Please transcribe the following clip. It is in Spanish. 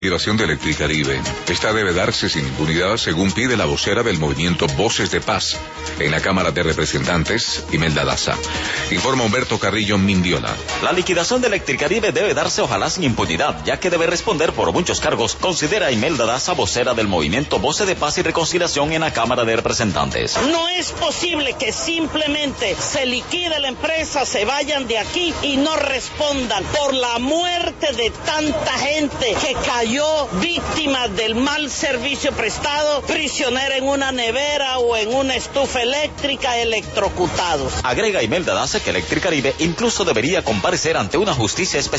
Liquidación de Electricaribe. Esta debe darse sin impunidad, según pide la vocera del movimiento Voces de Paz en la Cámara de Representantes, Imelda Daza. Informa Humberto Carrillo Mindiola. La liquidación de Electricaribe debe darse ojalá sin impunidad, ya que debe responder por muchos cargos, considera Imelda Daza, vocera del movimiento Voces de Paz y Reconciliación en la Cámara de Representantes. No es posible que simplemente se liquide la empresa, se vayan de aquí y no respondan por la muerte de tanta gente que cayó víctima del mal servicio prestado, prisionera en una nevera o en una estufa eléctrica, electrocutados. Agrega Imelda Daza que Electricaribe incluso debería comparecer ante una justicia especial